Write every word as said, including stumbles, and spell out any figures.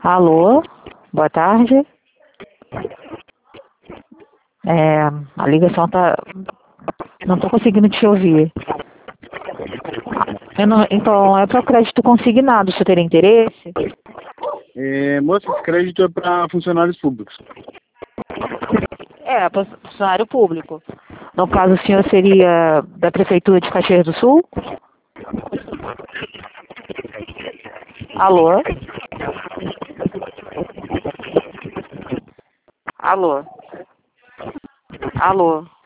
Alô, boa tarde. É, a ligação tá. Não tô conseguindo te ouvir. Eu não, então, é para crédito consignado, você teria interesse? É, moça, esse crédito é para funcionários públicos. É, para funcionário público. No caso, o senhor seria da Prefeitura de Caxias do Sul? Alô? Alô? Alô?